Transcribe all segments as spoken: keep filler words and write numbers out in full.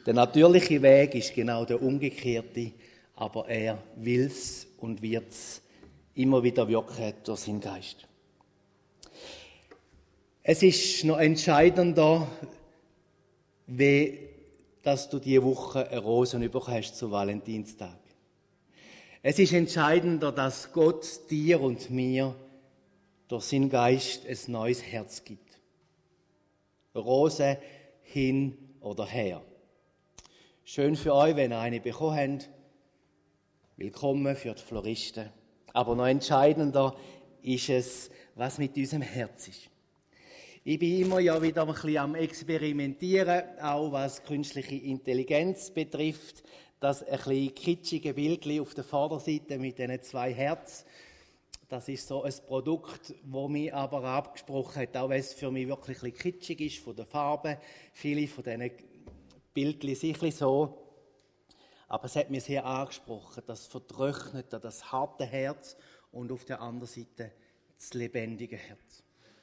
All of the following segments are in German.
Der natürliche Weg ist genau der umgekehrte, aber er will's und wird's immer wieder wirken durch seinen Geist. Es ist noch entscheidender, wie dass du diese Woche eine Rose bekommen hast zu Valentinstag. Es ist entscheidender, dass Gott dir und mir durch seinen Geist ein neues Herz gibt. Rose hin oder her. Schön für euch, wenn ihr eine bekommen habt. Willkommen für die Floristen. Aber noch entscheidender ist es, was mit unserem Herz ist. Ich bin immer ja wieder ein bisschen am Experimentieren, auch was künstliche Intelligenz betrifft. Das ein bisschen kitschige Bildchen auf der Vorderseite mit diesen zwei Herzen. Das ist so ein Produkt, das mich aber abgesprochen hat, auch wenn es für mich wirklich ein bisschen kitschig ist von der Farbe. Viele von diesen Bildchen sind ein bisschen so. Aber es hat mich sehr angesprochen, das vertrocknete, das harte Herz und auf der anderen Seite das lebendige Herz.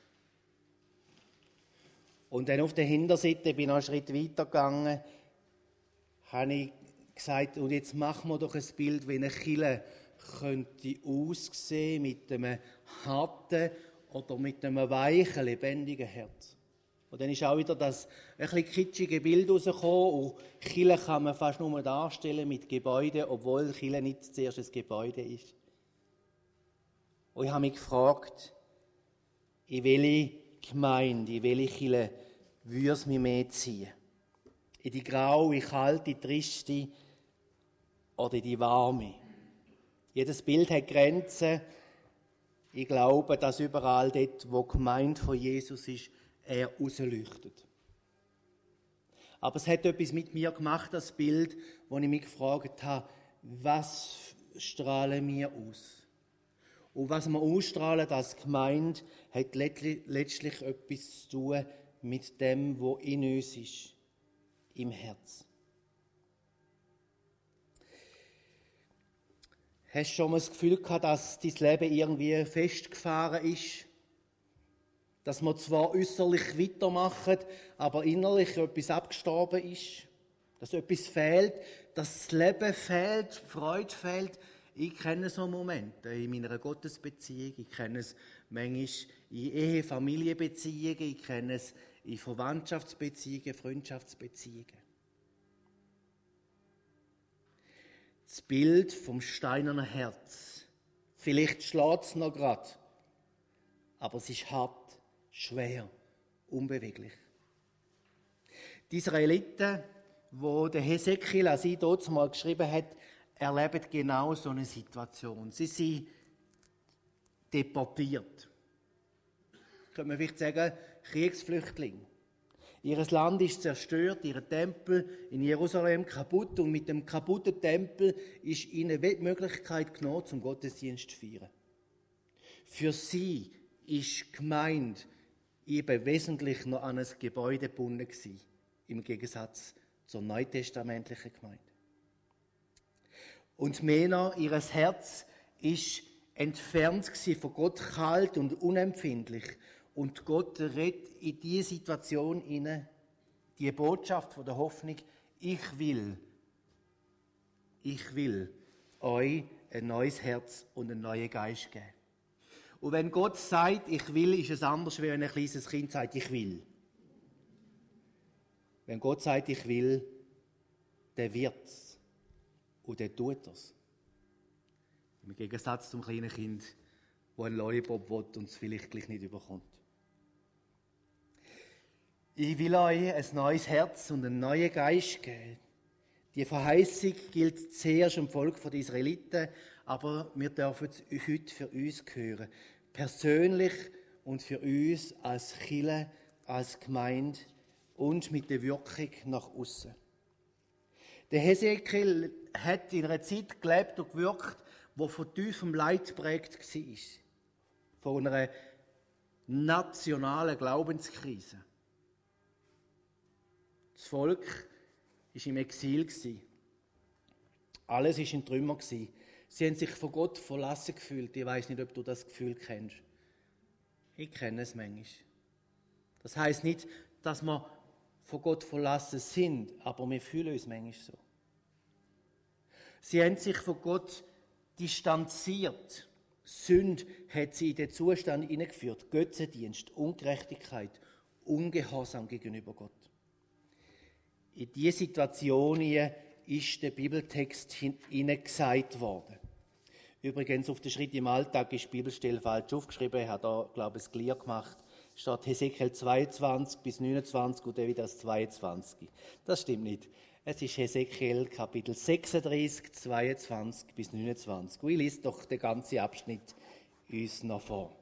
Und dann auf der Hinterseite bin ich noch einen Schritt weiter gegangen, habe ich gesagt, und jetzt machen wir doch ein Bild, wie eine Kille könnte aussehen mit einem harten oder mit einem weichen, lebendigen Herz. Und dann ist auch wieder das ein bisschen kitschige Bild rausgekommen. Und Kille kann man fast nur darstellen mit Gebäuden, obwohl Kille nicht zuerst ein Gebäude ist. Und ich habe mich gefragt, in welche Gemeinde, in welche Kille würde es mich mehr ziehen? In die graue, kalte, triste oder in die warme? Jedes Bild hat Grenzen. Ich glaube, dass überall dort, wo die Gemeinde von Jesus ist, er rausleuchtet. Aber es hat etwas mit mir gemacht, das Bild, wo ich mich gefragt habe, was strahlen wir aus? Und was wir ausstrahlen als Gemeinde, hat letztlich etwas zu tun mit dem, was in uns ist, im Herz. Hast du schon mal das Gefühl gehabt, dass dein Leben irgendwie festgefahren ist? Dass wir zwar äußerlich weitermachen, aber innerlich etwas abgestorben ist? Dass etwas fehlt, dass das Leben fehlt, die Freude fehlt? Ich kenne so Momente in meiner Gottesbeziehung, ich kenne es manchmal in Ehe-, Familienbeziehungen, ich kenne es in Verwandtschaftsbeziehungen, Freundschaftsbeziehungen. Das Bild vom steinernen Herz, vielleicht schlägt es noch gerade, aber es ist hart, schwer, unbeweglich. Die Israeliten, wo der Hesekiel an sie dort mal geschrieben hat, erleben genau so eine Situation. Sie sind deportiert. Könnte man vielleicht sagen, Kriegsflüchtlinge. Ihr Land ist zerstört, ihr Tempel in Jerusalem kaputt und mit dem kaputten Tempel ist ihnen die Möglichkeit genommen, zum Gottesdienst zu feiern. Für sie ist die Gemeinde eben wesentlich noch an ein Gebäude gebunden gewesen, im Gegensatz zur neutestamentlichen Gemeinde. Und Männer, ihr Herz ist entfernt gewesen, von Gott, kalt und unempfindlich. Und Gott redet in diese Situation hinein, die Botschaft von der Hoffnung, ich will, ich will euch ein neues Herz und einen neuen Geist geben. Und wenn Gott sagt, ich will, ist es anders, wie wenn ein kleines Kind sagt, ich will. Wenn Gott sagt, ich will, dann wird es. Und dann tut er es. Im Gegensatz zum kleinen Kind, das einen Lollipop will und es vielleicht gleich nicht überkommt. Ich will euch ein neues Herz und einen neuen Geist geben. Die Verheißung gilt zuerst dem Volk der Israeliten, aber wir dürfen es heute für uns hören. Persönlich und für uns als Kirche, als Gemeinde und mit der Wirkung nach außen. Der Hesekiel hat in einer Zeit gelebt und gewirkt, die von tiefem Leid geprägt war. Von einer nationalen Glaubenskrise. Das Volk war im Exil. Alles war in Trümmern. Sie haben sich von Gott verlassen gefühlt. Ich weiss nicht, ob du das Gefühl kennst. Ich kenne es manchmal. Das heisst nicht, dass man von Gott verlassen sind, aber wir fühlen uns manchmal so. Sie haben sich von Gott distanziert. Sünde hat sie in den Zustand hineingeführt. Götzendienst, Ungerechtigkeit, Ungehorsam gegenüber Gott. In diese Situation ist der Bibeltext hineingesagt worden. Übrigens, auf den Schritt im Alltag ist die Bibelstelle falsch aufgeschrieben. Ich habe da, glaube ich, es clear gemacht. Es steht Hesekiel zweiundzwanzig bis neunundzwanzig und dann wieder das zweiundzwanzig. Das stimmt nicht. Es ist Hesekiel Kapitel sechsunddreißig, zweiundzwanzig bis neunundzwanzig. Ich lese doch den ganzen Abschnitt uns noch vor.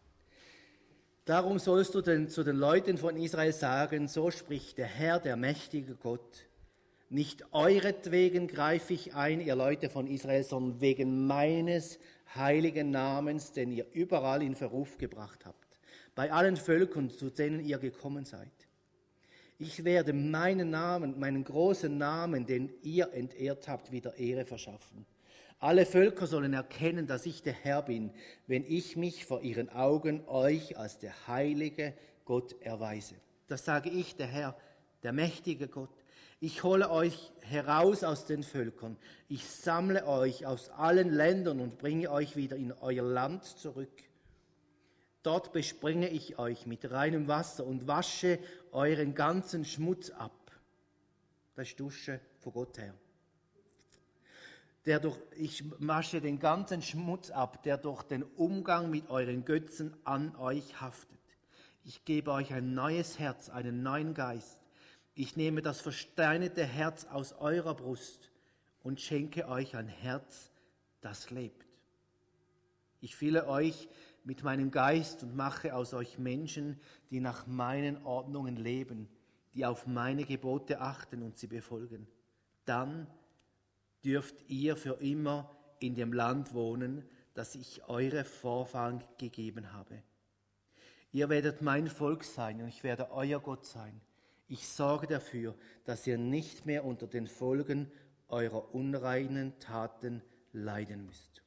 Darum sollst du denn zu den Leuten von Israel sagen, so spricht der Herr, der mächtige Gott. Nicht euretwegen greife ich ein, ihr Leute von Israel, sondern wegen meines heiligen Namens, den ihr überall in Verruf gebracht habt, bei allen Völkern, zu denen ihr gekommen seid. Ich werde meinen Namen, meinen großen Namen, den ihr entehrt habt, wieder Ehre verschaffen. Alle Völker sollen erkennen, dass ich der Herr bin, wenn ich mich vor ihren Augen euch als der heilige Gott erweise. Das sage ich, der Herr, der mächtige Gott. Ich hole euch heraus aus den Völkern. Ich sammle euch aus allen Ländern und bringe euch wieder in euer Land zurück. Dort bespringe ich euch mit reinem Wasser und wasche euren ganzen Schmutz ab. Das ist Dusche von Gott her. Der durch, ich wasche den ganzen Schmutz ab, der durch den Umgang mit euren Götzen an euch haftet. Ich gebe euch ein neues Herz, einen neuen Geist. Ich nehme das versteinerte Herz aus eurer Brust und schenke euch ein Herz, das lebt. Ich fülle euch mit meinem Geist und mache aus euch Menschen, die nach meinen Ordnungen leben, die auf meine Gebote achten und sie befolgen. Dann dürft ihr für immer in dem Land wohnen, das ich eure Vorfahren gegeben habe. Ihr werdet mein Volk sein und ich werde euer Gott sein. Ich sorge dafür, dass ihr nicht mehr unter den Folgen eurer unreinen Taten leiden müsst.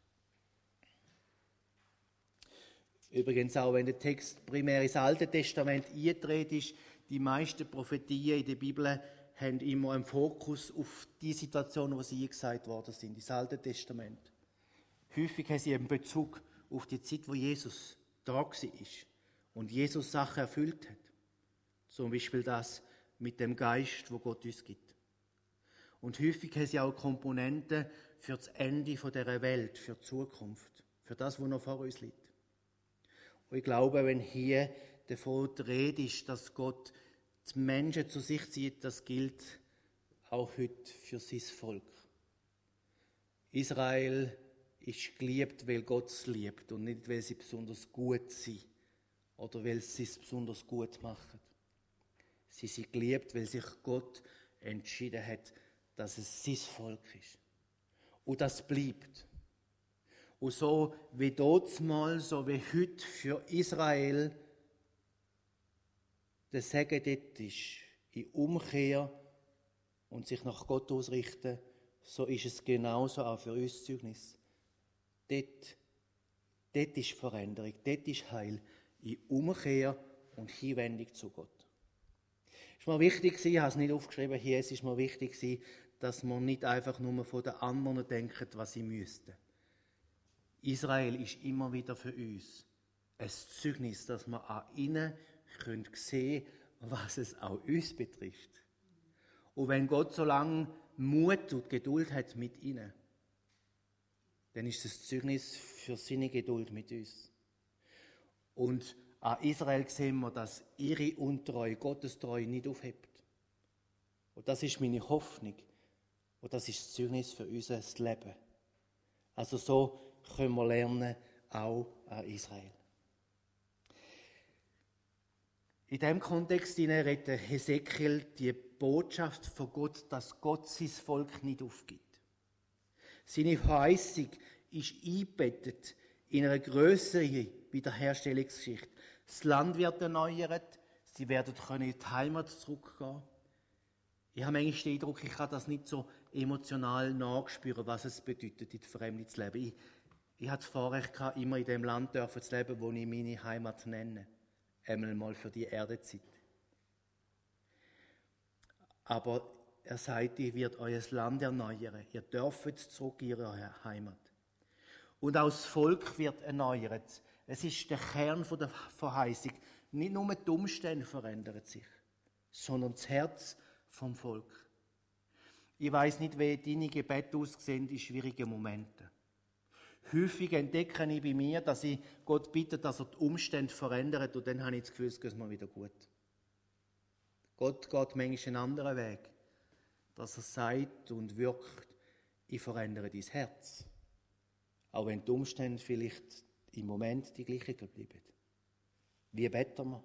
Übrigens auch, wenn der Text primär ins Alte Testament eingetreten ist, die meisten Prophetien in der Bibel haben immer einen Fokus auf die Situation, wo sie eingesagt worden sind, das Alte Testament. Häufig haben sie einen Bezug auf die Zeit, wo Jesus da war und Jesus Sachen erfüllt hat. Zum Beispiel das mit dem Geist, wo Gott uns gibt. Und häufig haben sie auch Komponenten für das Ende dieser Welt, für die Zukunft, für das, was noch vor uns liegt. Und ich glaube, wenn hier davon die Rede ist, dass Gott die Menschen zu sich zieht, das gilt auch heute für sein Volk. Israel ist geliebt, weil Gott es liebt und nicht, weil sie besonders gut sind oder weil sie es besonders gut machen. Sie sind geliebt, weil sich Gott entschieden hat, dass es sein Volk ist. Und das bleibt. Und so wie damals, so wie heute für Israel der Segen dort ist, in Umkehr und sich nach Gott ausrichten, so ist es genauso auch für uns Zeugnis. Dort, dort ist Veränderung, dort ist Heil, in Umkehr und Hinwendung zu Gott. Es war mir wichtig, ich habe es nicht aufgeschrieben hier, es ist mir wichtig, dass man nicht einfach nur von den anderen denkt, was sie müssten. Israel ist immer wieder für uns ein Zeugnis, dass wir an ihnen sehen können, was es auch uns betrifft. Und wenn Gott so lange Mut und Geduld hat mit ihnen, dann ist es ein Zeugnis für seine Geduld mit uns. Und an Israel sehen wir, dass ihre Untreue, Gottes Treue nicht aufhebt. Und das ist meine Hoffnung. Und das ist das Zeugnis für unser Leben. Also so können wir lernen, auch an Israel. In diesem Kontext redet Hesekiel die Botschaft von Gott, dass Gott sein Volk nicht aufgibt. Seine Verheißung ist eingebettet in eine grössere Wiederherstellungsgeschichte. Das Land wird erneuert, sie werden können in die Heimat zurückgehen. Ich habe manchmal den Eindruck, ich kann das nicht so emotional nachspüren, was es bedeutet, in die Fremde zu leben. Ich, ich hatte das Vorrecht gehabt, immer in dem Land zu leben, wo ich meine Heimat nenne. Einmal mal für die Erdezeit. Aber er sagt, ich werde euer Land erneuern. Ihr dürft zurück in eure Heimat. Und auch das Volk wird erneuert. Es ist der Kern der Verheißung. Nicht nur die Umstände verändern sich, sondern das Herz vom Volk. Ich weiss nicht, wie deine Gebete aussehen in schwierigen Momenten. Häufig entdecke ich bei mir, dass ich Gott bitte, dass er die Umstände verändert und dann habe ich das Gefühl, es geht mir wieder gut. Gott geht manchmal einen anderen Weg, dass er sagt und wirkt, ich verändere dein Herz. Auch wenn die Umstände vielleicht im Moment die gleichen bleiben. Wie beten wir?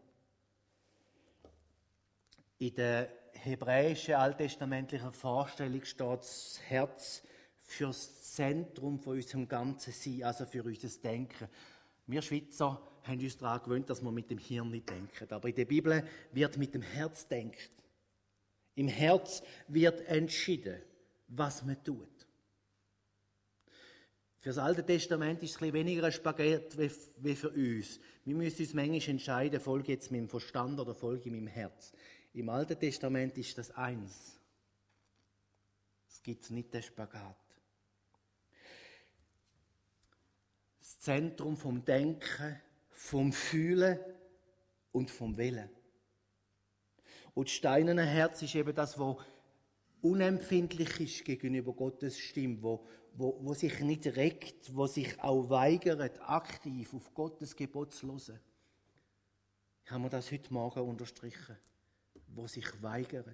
In der hebräischen alttestamentlichen Vorstellung steht das Herz für das Zentrum von unserem ganzen Sein, also für unser Denken. Wir Schweizer haben uns daran gewöhnt, dass wir mit dem Hirn nicht denken. Aber in der Bibel wird mit dem Herz denkt. Im Herz wird entschieden, was man tut. Für das Alte Testament ist es ein bisschen weniger ein Spaghetti wie für uns. Wir müssen uns manchmal entscheiden, folge ich jetzt meinem Verstand oder folge ich meinem Herz. Im Alten Testament ist das eins. Es gibt nicht den Spagat. Das Zentrum vom Denken, vom Fühlen und vom Willen. Und das steinerne Herz ist eben das, was unempfindlich ist gegenüber Gottes Stimme, wo, wo, wo sich nicht regt, wo sich auch weigert, aktiv auf Gottes Gebot zu hören. Ich habe mir das heute Morgen unterstrichen. Wo sich weigert.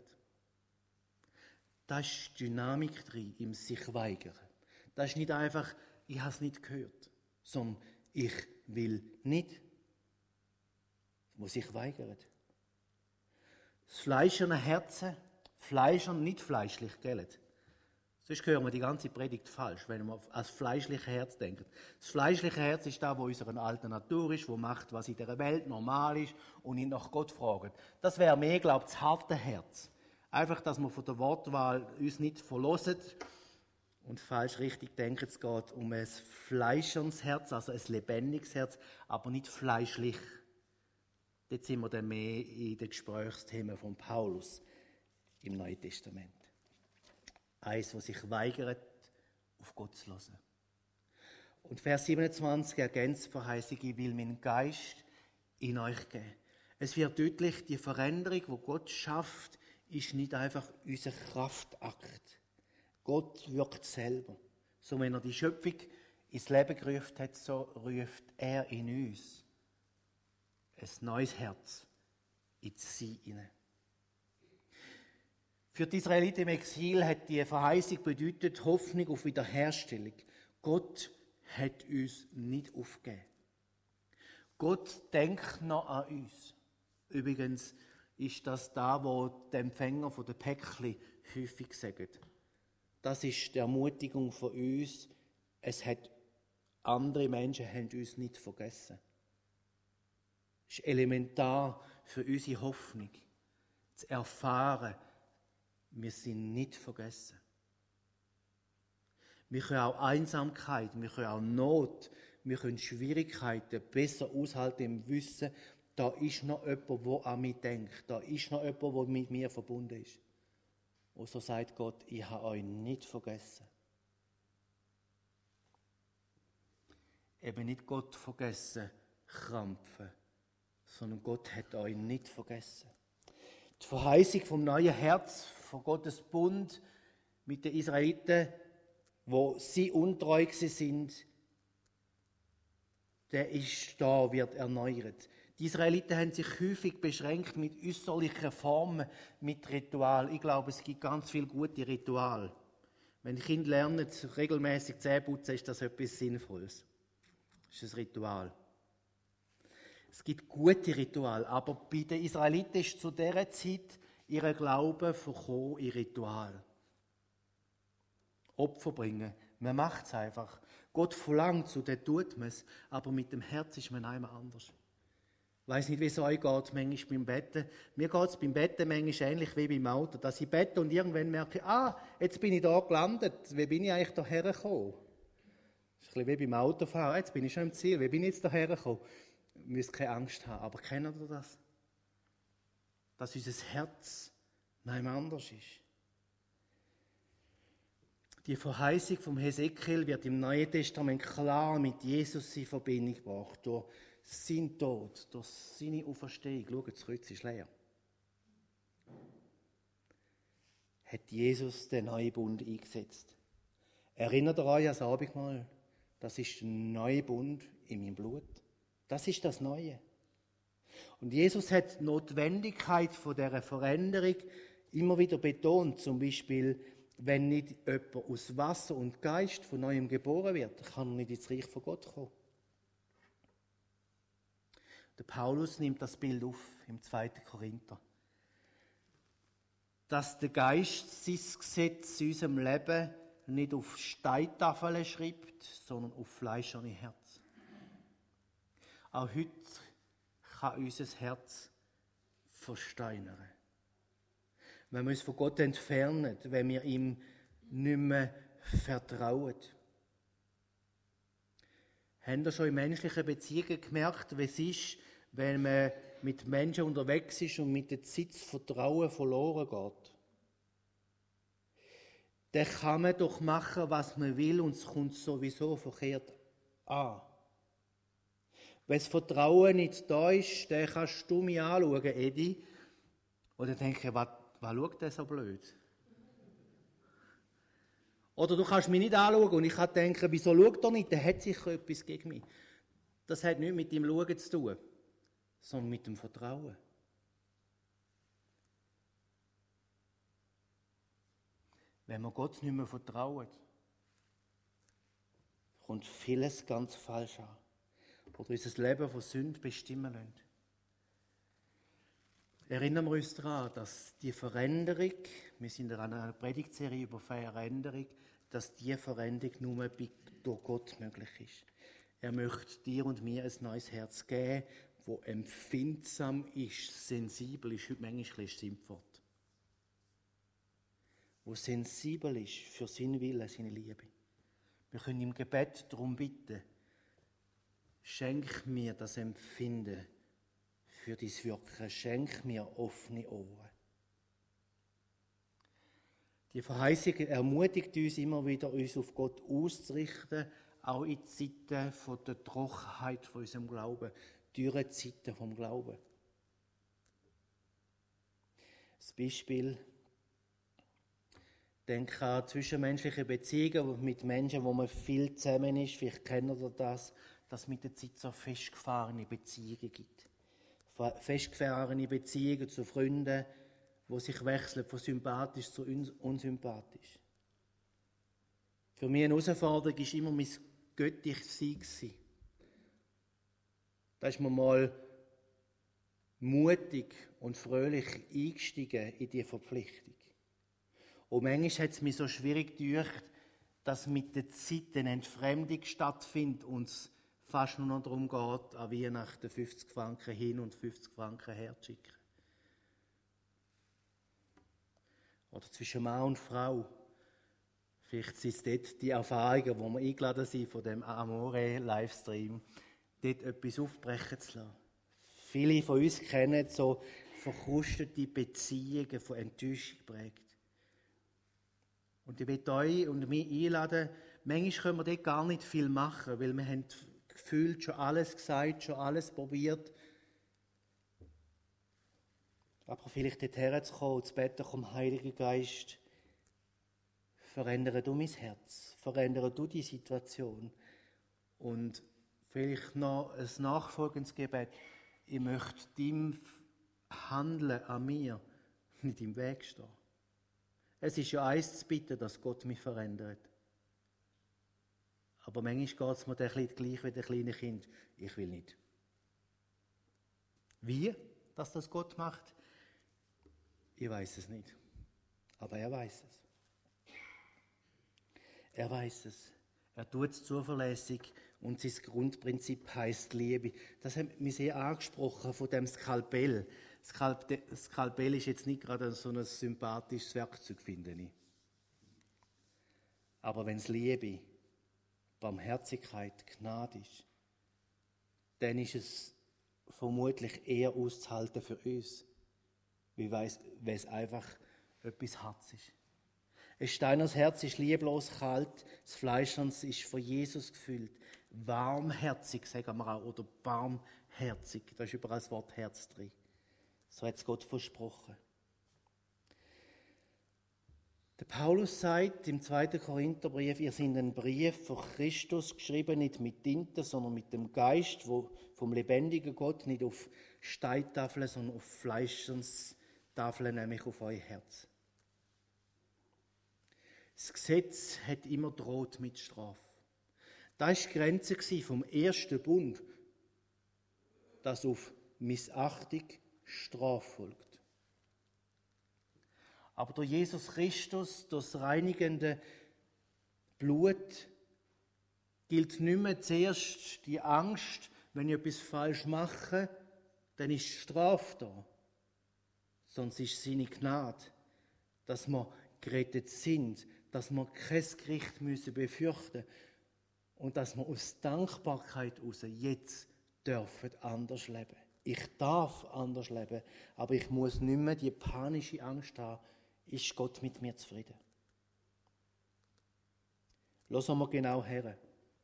Da ist Dynamik drin, im sich weigern. Das ist nicht einfach, ich habe es nicht gehört, sondern ich will nicht. Wo sich weigert. Das fleischerne Herzen, fleischern, nicht fleischlich, gell? Sonst hören wir die ganze Predigt falsch, wenn wir als fleischliches Herz denken. Das fleischliche Herz ist da, wo unsere alte Natur ist, wo macht, was in der Welt normal ist und ihn nach Gott fragt. Das wäre mehr, glaube ich, das harte Herz. Einfach, dass wir von der Wortwahl uns nicht verlassen und falsch richtig denken. Es geht um ein fleischernes Herz, also ein lebendiges Herz, aber nicht fleischlich. Dort sind wir dann mehr in den Gesprächsthemen von Paulus im Neuen Testament. Eins, das sich weigert, auf Gott zu hören. Und Vers siebenundzwanzig ergänzt die Verheißung, ich will meinen Geist in euch geben. Es wird deutlich, die Veränderung, die Gott schafft, ist nicht einfach unser Kraftakt. Gott wirkt selber. So, wenn er die Schöpfung ins Leben gerufen hat, so ruft er in uns ein neues Herz ins Sein hinein. Für die Israeliten im Exil hat die Verheißung bedeutet Hoffnung auf Wiederherstellung. Gott hat uns nicht aufgegeben. Gott denkt noch an uns. Übrigens ist das da, wo die Empfänger von der Päckli häufig sagen. Das ist die Ermutigung von uns. Es hat andere Menschen haben uns nicht vergessen. Es ist elementar für unsere Hoffnung, zu erfahren, wir sind nicht vergessen. Wir können auch Einsamkeit, wir können auch Not, wir können Schwierigkeiten besser aushalten im Wissen, da ist noch jemand, der an mich denkt. Da ist noch jemand, der mit mir verbunden ist. Und so sagt Gott, ich habe euch nicht vergessen. Eben nicht Gott vergessen, krampfen, sondern Gott hat euch nicht vergessen. Die Verheißung vom neuen Herz, von Gottes Bund mit den Israeliten, wo sie untreu sind, der ist da, wird erneuert. Die Israeliten haben sich häufig beschränkt mit äußerlichen Formen, mit Ritual. Ich glaube, es gibt ganz viele gute Rituale. Wenn Kinder lernen, regelmäßig Zähne putzen, ist das etwas Sinnvolles. Das ist ein Ritual. Es gibt gute Rituale, aber bei den Israeliten ist zu dieser Zeit ihr Glaube verkommen in Ritual. Opfer bringen, man macht es einfach. Gott verlangt so, dann tut man es, aber mit dem Herz ist man einmal anders. Ich weiss nicht, wie es euch geht, manchmal beim Betten. Mir geht es beim Betten manchmal ähnlich wie beim Auto, dass ich bete und irgendwann merke, ah, jetzt bin ich da gelandet, wie bin ich eigentlich da hergekommen? Das ist ein bisschen wie beim Autofahren, jetzt bin ich schon im Ziel, wie bin ich jetzt da hergekommen? Ihr müsst keine Angst haben, aber kennt ihr das? Dass unser Herz Nein, anders ist. Die Verheißung vom Hesekiel wird im Neuen Testament klar mit Jesus in Verbindung gebracht. Durch seinen Tod, durch seine Auferstehung. Schaut, das Kreuz ist leer. Hat Jesus den neuen Bund eingesetzt. Erinnert ihr euch an das Abendmahl? Das ist der neue Bund in meinem Blut. Das ist das Neue. Und Jesus hat die Notwendigkeit von dieser Veränderung immer wieder betont. Zum Beispiel, wenn nicht jemand aus Wasser und Geist von Neuem geboren wird, kann er nicht ins Reich von Gott kommen. Der Paulus nimmt das Bild auf im zweiten Korinther. Dass der Geist sein Gesetz in unserem Leben nicht auf Steintafeln schreibt, sondern auf fleischerne Herz. Auch heute kann unser Herz versteinern. Wenn wir uns von Gott entfernen, wenn wir ihm nicht mehr vertrauen. Habt ihr schon in menschlichen Beziehungen gemerkt, wie es ist, wenn man mit Menschen unterwegs ist und mit der Zeit das Vertrauen verloren geht? Dann kann man doch machen, was man will, und es kommt sowieso verkehrt an. Wenn das Vertrauen nicht da ist, dann kannst du mich anschauen, Edi, oder denken, was, was schaut der so blöd? Oder du kannst mich nicht anschauen und ich kann denken, wieso schaut er nicht? Der hat sicher etwas gegen mich. Das hat nichts mit dem Schauen zu tun, sondern mit dem Vertrauen. Wenn wir Gott nicht mehr vertrauen, kommt vieles ganz falsch an. Oder unser Leben von Sünde bestimmen lassen. Erinnern wir uns daran, dass die Veränderung, wir sind in einer Predigtserie über Veränderung, dass diese Veränderung nur durch Gott möglich ist. Er möchte dir und mir ein neues Herz geben, das empfindsam ist, sensibel ist, heute manchmal ein Schimpfwort. Wo sensibel ist für seinen Willen, seine Liebe. Wir können im Gebet darum bitten, schenk mir das Empfinden für dein Wirken, schenk mir offene Ohren. Die Verheißung ermutigt uns immer wieder, uns auf Gott auszurichten, auch in Zeiten von der Trockenheit von unserem Glauben, dürre Zeiten vom Glauben. Das Beispiel, denke an zwischenmenschliche Beziehungen mit Menschen, wo man viel zusammen ist. Vielleicht kennt ihr das, dass es mit der Zeit so festgefahrene Beziehungen gibt. Festgefahrene Beziehungen zu Freunden, die sich wechseln von sympathisch zu unsympathisch. Für mich eine Herausforderung war immer mein göttliches Sein. Da ist man mal mutig und fröhlich eingestiegen in diese Verpflichtung. Und manchmal hat es mir so schwierig gedacht, dass mit der Zeit eine Entfremdung stattfindet und es fast nur noch darum geht, an Weihnachten fünfzig Franken hin und fünfzig Franken her zu schicken. Oder zwischen Mann und Frau. Vielleicht sind es dort die Erfahrungen, wo wir eingeladen sind von dem Amore-Livestream, dort etwas aufbrechen zu lassen. Viele von uns kennen so verkrustete Beziehungen von Enttäuschung geprägt. Und ich will euch und mich einladen, manchmal können wir dort gar nicht viel machen, weil wir haben gefühlt schon alles gesagt, schon alles probiert. Aber vielleicht dorthin zu kommen und zu beten, komm, Heiliger Geist, verändere du mein Herz, verändere du die Situation. Und vielleicht noch ein nachfolgendes Gebet. Ich möchte deinem Handeln an mir nicht im Weg stehen. Es ist ja eins zu bitten, dass Gott mich verändert. Aber manchmal geht es mir dann gleich wie den kleinen Kind. Ich will nicht. Wie, dass das Gott macht? Ich weiß es nicht. Aber er weiß es. Er weiß es. Er tut es zuverlässig und sein Grundprinzip heisst Liebe. Das hat mich sehr angesprochen von dem Skalpell. Das Skalpell ist jetzt nicht gerade so ein sympathisches Werkzeug, finde ich. Aber wenn es Liebe, Barmherzigkeit, Gnade ist, dann ist es vermutlich eher auszuhalten für uns, wie wenn es einfach etwas Harz ist. Ein steinernes Herz ist lieblos kalt, das Fleischerne ist von Jesus gefüllt. Warmherzig, sagen wir auch, oder barmherzig. Da ist überall das Wort Herz drin. So hat es Gott versprochen. Der Paulus sagt im zweiten Korintherbrief, ihr seid ein Brief von Christus, geschrieben nicht mit Tinte, sondern mit dem Geist wo vom lebendigen Gott, nicht auf Steintafeln, sondern auf Fleischtafeln, nämlich auf euer Herz. Das Gesetz hat immer droht mit Strafe. Das war die Grenze vom ersten Bund, dass auf Missachtung Strafe folgt. Aber durch Jesus Christus, durch das reinigende Blut, gilt nicht mehr zuerst die Angst, wenn ich etwas falsch mache, dann ist Strafe da. Sonst ist seine Gnade, dass wir gerettet sind, dass wir kein Gericht müssen befürchten und dass wir aus Dankbarkeit heraus jetzt dürfen anders leben. Ich darf anders leben, aber ich muss nicht mehr die panische Angst haben, ist Gott mit mir zufrieden. Hören wir genau her.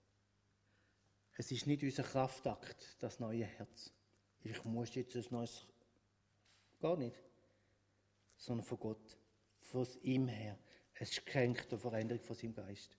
Es ist nicht unser Kraftakt, das neue Herz. Ich muss jetzt ein neues, gar nicht, sondern von Gott, von ihm her. Es schenkt eine Veränderung von seinem Geist.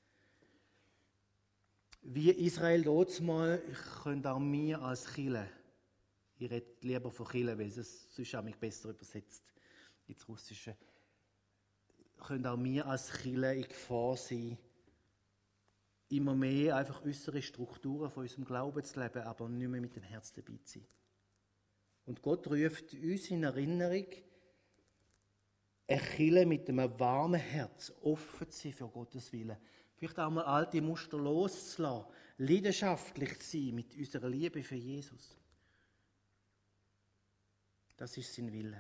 Wie Israel dort mal, können auch wir als Chile, ich rede lieber von Chile, weil es sonst auch mich besser übersetzt ins Russische, können auch wir als Chile in Gefahr sein, immer mehr einfach äußere Strukturen von unserem Glauben zu leben, aber nicht mehr mit dem Herz dabei zu sein. Und Gott ruft uns in Erinnerung, eine Kirche mit einem warmen Herz, offen zu sein für Gottes Willen. Vielleicht auch mal alte Muster loszulassen, leidenschaftlich zu sein mit unserer Liebe für Jesus. Das ist sein Wille.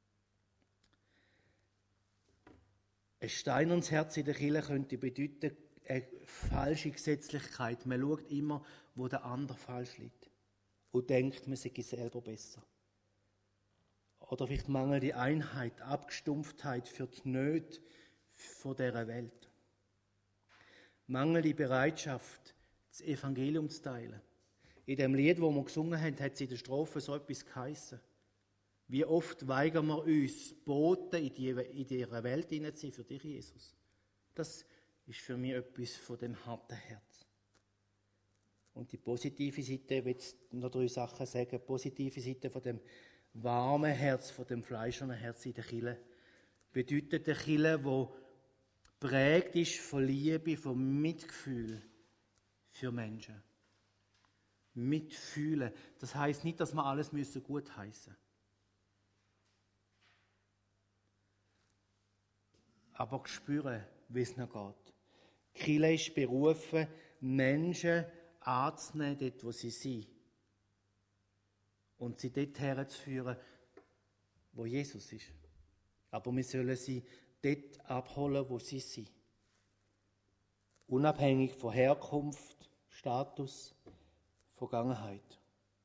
Ein steinernes Herz in der Kirche könnte bedeuten, eine falsche Gesetzlichkeit. Man schaut immer, wo der andere falsch liegt und denkt, man sei selber besser. Oder vielleicht mangelnde Einheit, Abgestumpftheit für die Nöte von dieser Welt. Mangelnde Bereitschaft, das Evangelium zu teilen. In dem Lied, das wir gesungen haben, hat es in der Strophe so etwas geheissen. Wie oft weigern wir uns, Boten in, die, in dieser Welt hineinzuziehen für dich, Jesus. Das ist für mich etwas von dem harten Herz. Und die positive Seite, ich will jetzt noch drei Sachen sagen, die positive Seite von dem warmen Herz, von dem fleischernen Herz in der Kirche, bedeutet eine Kirche, die prägt ist von Liebe, von Mitgefühl für Menschen. Mitfühlen. Das heisst nicht, dass wir alles gut heißen müssen. Aber spüren, wie es noch geht. Die Kirche ist berufen, Menschen anzunehmen, dort wo sie sind. Und sie dort herzuführen, wo Jesus ist. Aber wir sollen sie dort abholen, wo sie sind. Unabhängig von Herkunft, Status, Vergangenheit.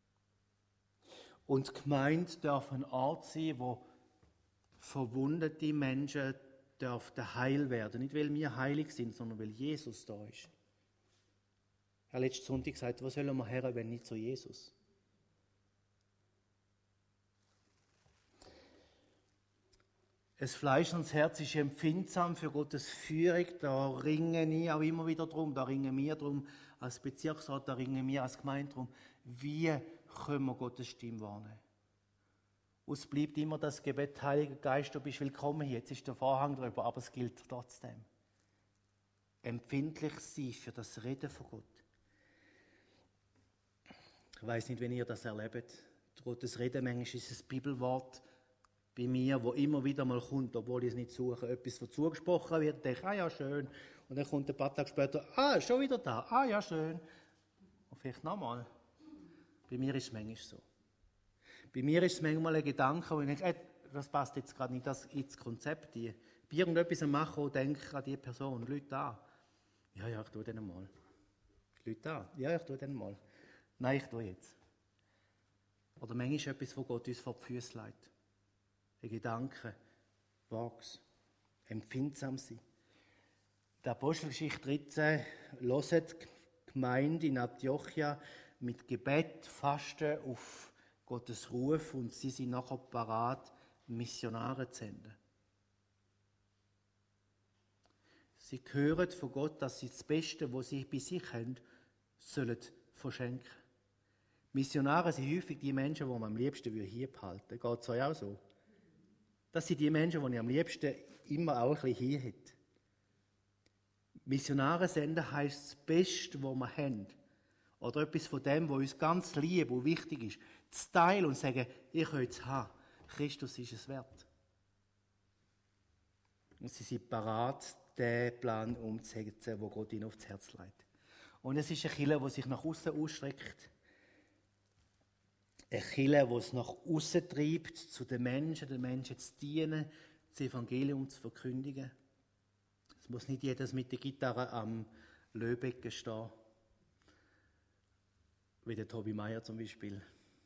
Und die Gemeinde darf ein Ort sein, wo verwundete Menschen dürfen heil werden. Nicht, weil wir heilig sind, sondern weil Jesus da ist. Ich habe letzten Sonntag gesagt, was sollen wir her, wenn nicht zu Jesus? Das Fleisch und das Herz ist empfindsam für Gottes Führung. Da ringen ich auch immer wieder drum. Da ringen wir drum als Bezirksrat, da ringen wir als Gemeinde drum. Wie können wir Gottes Stimme wahrnehmen? Es bleibt immer das Gebet, Heiliger Geist, du bist willkommen hier. Jetzt ist der Vorhang drüber, aber es gilt trotzdem. Empfindlich sein für das Reden von Gott. Ich weiss nicht, wenn ihr das erlebt. Gottes Reden, manchmal ist es ein Bibelwort bei mir, wo immer wieder mal kommt, obwohl ich es nicht suche. Etwas, was zugesprochen wird, denke ich, ah ja, schön. Und dann kommt ein paar Tage später, ah, schon wieder da, ah ja, schön. Und vielleicht nochmal. Bei mir ist es manchmal so. Bei mir ist es manchmal ein Gedanke, wo ich denke, äh, das passt jetzt gerade nicht das ins Konzept. Ich bin irgendetwas am Machen und denke an die Person, Leute da. Ja, ja, ich tue den mal. Leute da. Ja, ich tue den mal. Nein, ich tue jetzt. Oder manchmal ist etwas, wo Gott uns vor die Füße legt. Ein Gedanke. Wag's. Empfindsam sein. In der Apostelgeschichte dreizehn hört die Gemeinde in Antiochia mit Gebet, Fasten auf Gottes Ruf und sie sind nachher parat, Missionare zu senden. Sie hören von Gott, dass sie das Beste, was sie bei sich haben, sollen verschenken. Missionare sind häufig die Menschen, die man am liebsten hier behalten würde. Geht es euch auch so? Das sind die Menschen, die ich am liebsten immer auch ein bisschen hier hätte. Missionare senden heisst das Beste, was wir haben. Oder etwas von dem, was uns ganz lieb und wichtig ist, zu teilen und zu sagen, ich könnt es haben. Christus ist es wert. Und sie sind parat, den Plan umzusetzen, den Gott ihnen aufs Herz legt. Und es ist eine Kirche, die sich nach außen ausstreckt. Eine Kirche, die es nach außen treibt, zu den Menschen, den Menschen zu dienen, das Evangelium zu verkündigen. Es muss nicht jedes mit der Gitarre am Löbecken stehen. Wie der Tobi Meier zum Beispiel.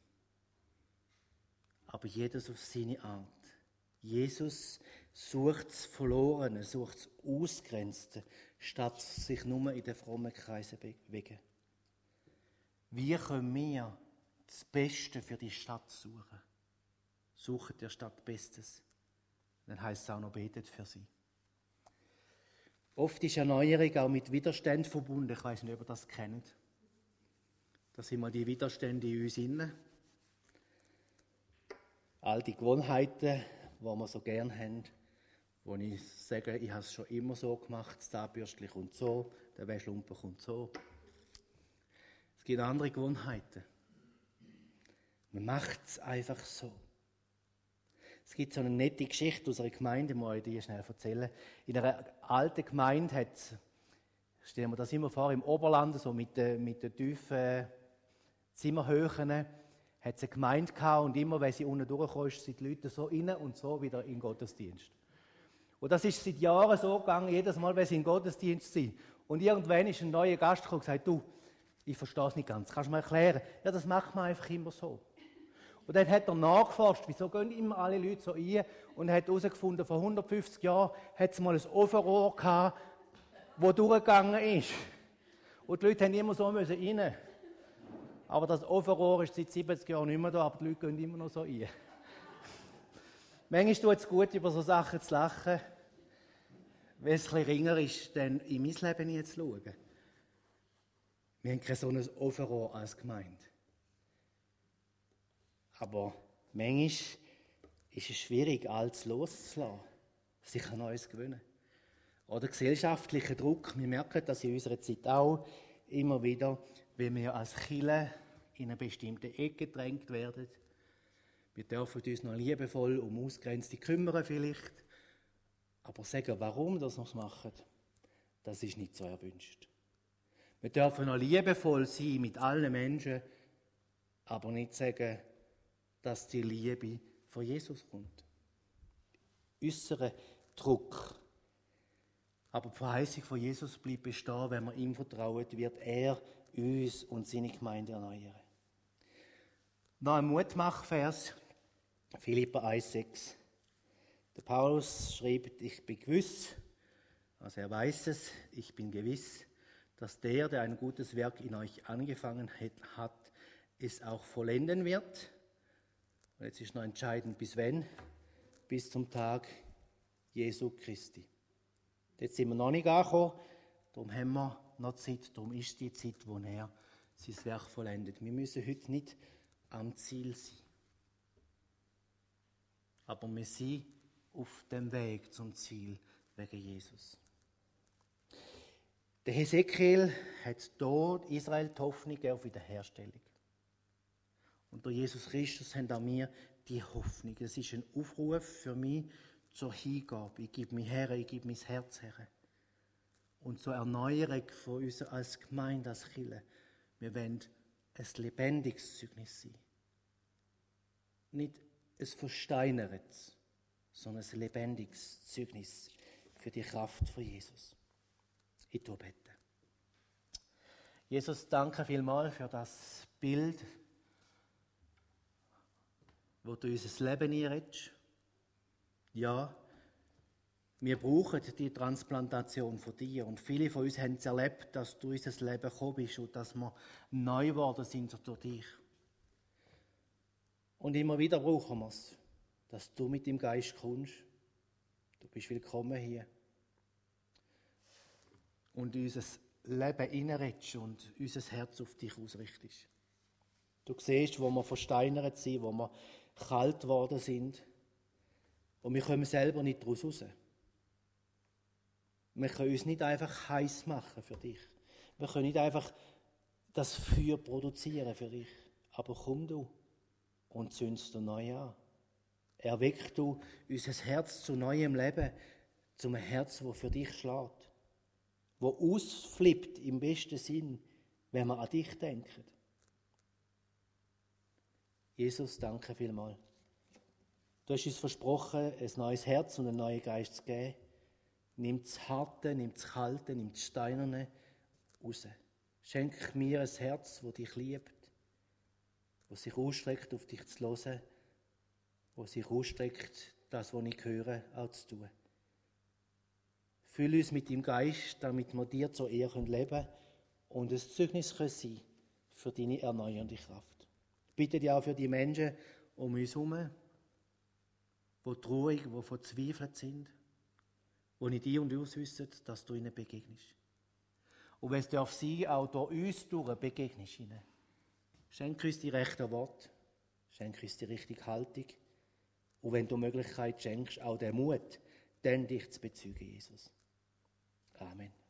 Aber jedes auf seine Art. Jesus sucht das Verlorene, sucht das Ausgrenzte, statt sich nur in den frommen Kreisen zu bewegen. Wie können wir das Beste für die Stadt suchen? Suchen der Stadt Bestes. Dann heisst es auch noch, betet für sie. Oft ist Erneuerung auch mit Widerstand verbunden. Ich weiss nicht, ob ihr das kennt. Das sind mal die Widerstände in uns innen. All die Gewohnheiten, die wir so gern haben, wo ich sage, ich habe es schon immer so gemacht, das Zahnbürstchen kommt so, der Wäschlumpen kommt so. Es gibt andere Gewohnheiten. Man macht es einfach so. Es gibt so eine nette Geschichte aus einer Gemeinde, muss ich dir schnell erzählen. In einer alten Gemeinde hat es, stellen wir das immer vor, im Oberland, so mit den, mit den tiefen Zimmerhöhen, hat es eine Gemeinde gehabt und immer, wenn sie unten durchkommen, sind die Leute so rein und so wieder in den Gottesdienst. Und das ist seit Jahren so gegangen, jedes Mal, wenn sie in den Gottesdienst sind. Und irgendwann ist ein neuer Gast gekommen und gesagt, du, ich verstehe es nicht ganz, kannst du mir erklären? Ja, das macht man einfach immer so. Und dann hat er nachgeforscht, wieso gehen immer alle Leute so rein, und hat herausgefunden, vor hundertfünfzig Jahren hat es mal ein Ofenrohr gehabt, das durchgegangen ist. Und die Leute haben immer so müssen rein. Aber das Ofenrohr ist seit siebzig Jahren nicht mehr da, aber die Leute gehen immer noch so rein. Manchmal tut es gut, über so Sachen zu lachen, wenn es ein bisschen ringer ist, dann in mein Leben jetzt zu schauen. Wir haben kein so ein Ofenrohr als Gemeinde. Aber manchmal ist es schwierig, alles loszulassen, sich an Neues gewöhnen. Oder gesellschaftlicher Druck. Wir merken das in unserer Zeit auch immer wieder, wenn wir als Kirche in eine bestimmte Ecke gedrängt werden. Wir dürfen uns noch liebevoll um Ausgrenzte kümmern vielleicht, aber sagen, warum das noch machen, das ist nicht so erwünscht. Wir dürfen noch liebevoll sein mit allen Menschen, aber nicht sagen, dass die Liebe von Jesus kommt. Äußerer Druck. Aber die Verheißung von Jesus bleibt bestehen, wenn wir ihm vertrauen, wird er uns und seine Gemeinde erneuern. Noch ein Mutmachvers, Philipper eins sechs. Der Paulus schreibt, ich bin gewiss, also er weiß es, ich bin gewiss, dass der, der ein gutes Werk in euch angefangen hat, es auch vollenden wird. Und jetzt ist noch entscheidend, bis wann? Bis zum Tag Jesu Christi. Jetzt sind wir noch nicht angekommen, darum haben wir noch Zeit, darum ist die Zeit, wo er sein Werk vollendet. Wir müssen heute nicht am Ziel sein. Aber wir sind auf dem Weg zum Ziel wegen Jesus. Der Hesekiel hat dort Israel die Hoffnung auf Wiederherstellung. Und durch Jesus Christus haben auch wir die Hoffnung. Es ist ein Aufruf für mich zur Hingabe. Ich gebe mich her, ich gebe mein Herz her. Und zur Erneuerung von uns als Gemeinde, als Kirche. Wir wollen ein lebendiges Zeugnis sein. Nicht ein versteinertes, sondern ein lebendiges Zeugnis für die Kraft von Jesus. Ich bete. Jesus, danke vielmals für das Bild, wo du unser Leben einredest. Ja, Wir brauchen die Transplantation von dir. Und viele von uns haben es erlebt, dass du in unser Leben gekommen bist und dass wir neu geworden sind durch dich. Und immer wieder brauchen wir es, dass du mit dem Geist kommst. Du bist willkommen hier. Und unser Leben reinredest und unser Herz auf dich ausrichtest. Du siehst, wo wir versteinert sind, wo wir kalt geworden sind. Und wir kommen selber nicht daraus raus. Wir können uns nicht einfach heiß machen für dich. Wir können nicht einfach das Feuer produzieren für dich. Aber komm du und zündest du neu an. Erweck du unser Herz zu neuem Leben, zum Herz, das für dich schlägt. Wo ausflippt im besten Sinn, wenn wir an dich denken. Jesus, danke vielmals. Du hast uns versprochen, ein neues Herz und einen neuen Geist zu geben. Nimm das Harte, nimm das Kalte, nimm das Steinerne raus. Schenk mir ein Herz, das dich liebt, das sich ausstreckt, auf dich zu hören, das sich ausstreckt, das, was ich höre, auch zu tun. Füll uns mit deinem Geist, damit wir dir zur Ehre leben können und ein Zeugnis können sein für deine erneuernde Kraft. Ich bitte dich auch für die Menschen um uns herum, die traurig, die verzweifelt sind, die nicht die und uns wissen, dass du ihnen begegnest. Und wenn es darf sein, auch durch uns durch begegnest ihnen. Schenk uns die rechten Worte, schenk uns die richtige Haltung. Und wenn du Möglichkeit schenkst, auch den Mut, dann dich zu bezeugen, Jesus. Amen.